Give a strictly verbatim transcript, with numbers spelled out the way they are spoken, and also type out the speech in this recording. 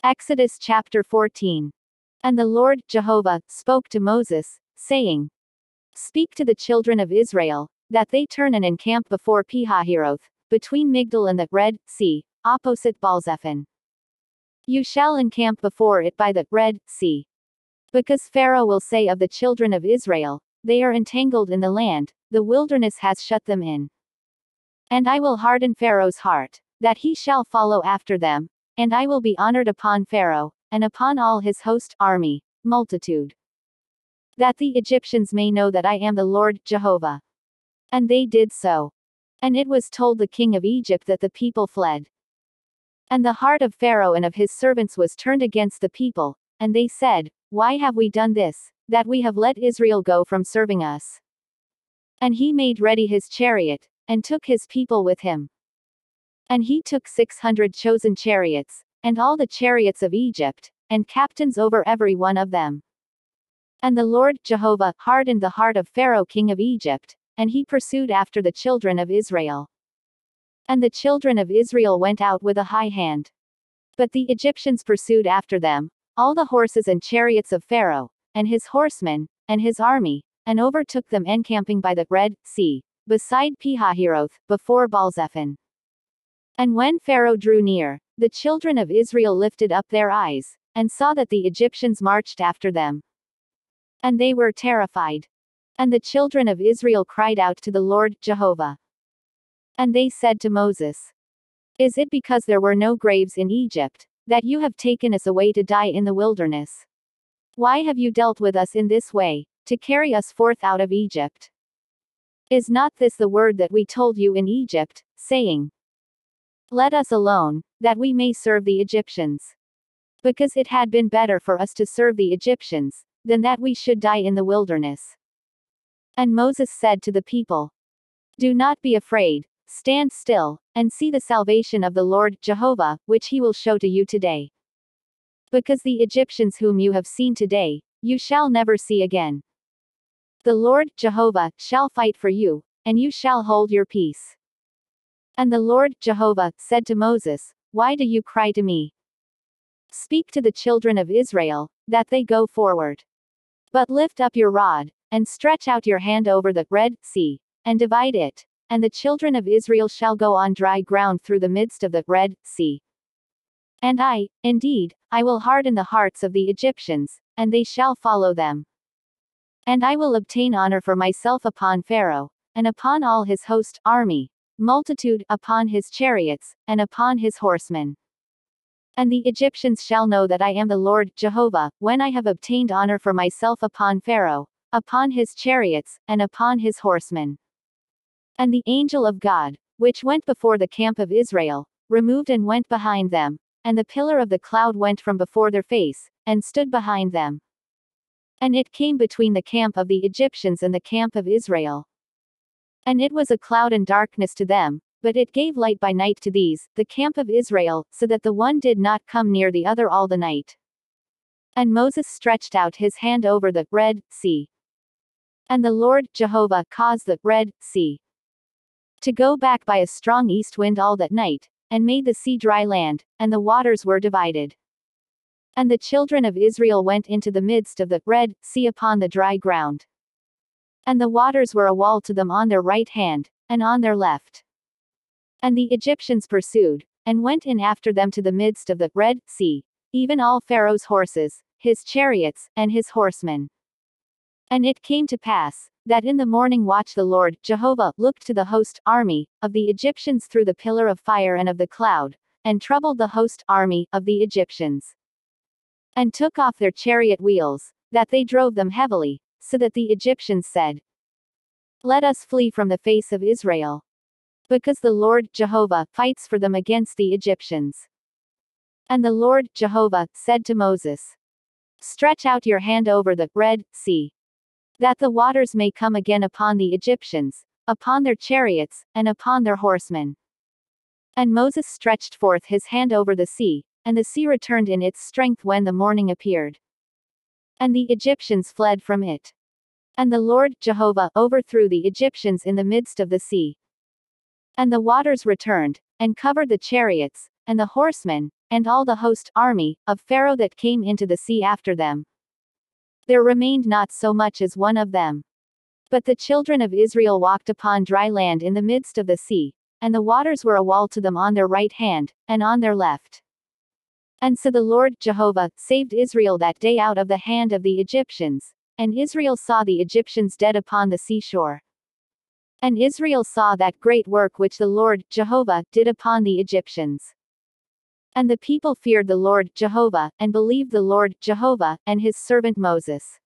Exodus chapter fourteen. And the Lord, Jehovah, spoke to Moses, saying, Speak to the children of Israel, that they turn and encamp before Pihahiroth, between Migdal and the Red Sea, opposite Baalzephon. You shall encamp before it by the Red Sea. Because Pharaoh will say of the children of Israel, they are entangled in the land, the wilderness has shut them in. And I will harden Pharaoh's heart, that he shall follow after them, and I will be honored upon Pharaoh, and upon all his host, army, multitude. That the Egyptians may know that I am the Lord, Jehovah. And they did so. And it was told the king of Egypt that the people fled. And the heart of Pharaoh and of his servants was turned against the people, and they said, Why have we done this, that we have let Israel go from serving us? And he made ready his chariot, and took his people with him. And he took six hundred chosen chariots, and all the chariots of Egypt, and captains over every one of them. And the Lord, Jehovah, hardened the heart of Pharaoh king of Egypt, and he pursued after the children of Israel. And the children of Israel went out with a high hand. But the Egyptians pursued after them, all the horses and chariots of Pharaoh, and his horsemen, and his army, and overtook them encamping by the Red Sea, beside Pihahiroth, before Baalzephon. And when Pharaoh drew near, the children of Israel lifted up their eyes, and saw that the Egyptians marched after them. And they were terrified. And the children of Israel cried out to the Lord, Jehovah. And they said to Moses, Is it because there were no graves in Egypt, that you have taken us away to die in the wilderness? Why have you dealt with us in this way, to carry us forth out of Egypt? Is not this the word that we told you in Egypt, saying, Let us alone, that we may serve the Egyptians? Because it had been better for us to serve the Egyptians, than that we should die in the wilderness. And Moses said to the people, Do not be afraid, stand still, and see the salvation of the Lord, Jehovah, which he will show to you today. Because the Egyptians whom you have seen today, you shall never see again. The Lord, Jehovah, shall fight for you, and you shall hold your peace. And the Lord, Jehovah, said to Moses, Why do you cry to me? Speak to the children of Israel, that they go forward. But lift up your rod, and stretch out your hand over the Red Sea, and divide it, and the children of Israel shall go on dry ground through the midst of the Red Sea. And I, indeed, I will harden the hearts of the Egyptians, and they shall follow them. And I will obtain honor for myself upon Pharaoh, and upon all his host, army, multitude, upon his chariots, and upon his horsemen. And the Egyptians shall know that I am the Lord, Jehovah, when I have obtained honor for myself upon Pharaoh, upon his chariots, and upon his horsemen. And the angel of God, which went before the camp of Israel, removed and went behind them, and the pillar of the cloud went from before their face, and stood behind them. And it came between the camp of the Egyptians and the camp of Israel. And it was a cloud and darkness to them, but it gave light by night to these, the camp of Israel, so that the one did not come near the other all the night. And Moses stretched out his hand over the Red Sea. And the Lord, Jehovah, caused the Red Sea to go back by a strong east wind all that night, and made the sea dry land, and the waters were divided. And the children of Israel went into the midst of the Red Sea upon the dry ground. And the waters were a wall to them on their right hand, and on their left. And the Egyptians pursued, and went in after them to the midst of the Red Sea, even all Pharaoh's horses, his chariots, and his horsemen. And it came to pass, that in the morning watch the Lord, Jehovah, looked to the host, army, of the Egyptians through the pillar of fire and of the cloud, and troubled the host, army, of the Egyptians. And took off their chariot wheels, that they drove them heavily, so that the Egyptians said, Let us flee from the face of Israel. Because the Lord, Jehovah, fights for them against the Egyptians. And the Lord, Jehovah, said to Moses, Stretch out your hand over the Red Sea, that the waters may come again upon the Egyptians, upon their chariots, and upon their horsemen. And Moses stretched forth his hand over the sea, and the sea returned in its strength when the morning appeared. And the Egyptians fled from it. And the Lord, Jehovah, overthrew the Egyptians in the midst of the sea. And the waters returned, and covered the chariots, and the horsemen, and all the host army of Pharaoh that came into the sea after them. There remained not so much as one of them. But the children of Israel walked upon dry land in the midst of the sea, and the waters were a wall to them on their right hand, and on their left. And so the Lord Jehovah saved Israel that day out of the hand of the Egyptians, and Israel saw the Egyptians dead upon the seashore. And Israel saw that great work which the Lord Jehovah did upon the Egyptians. And the people feared the Lord Jehovah, and believed the Lord Jehovah, and his servant Moses.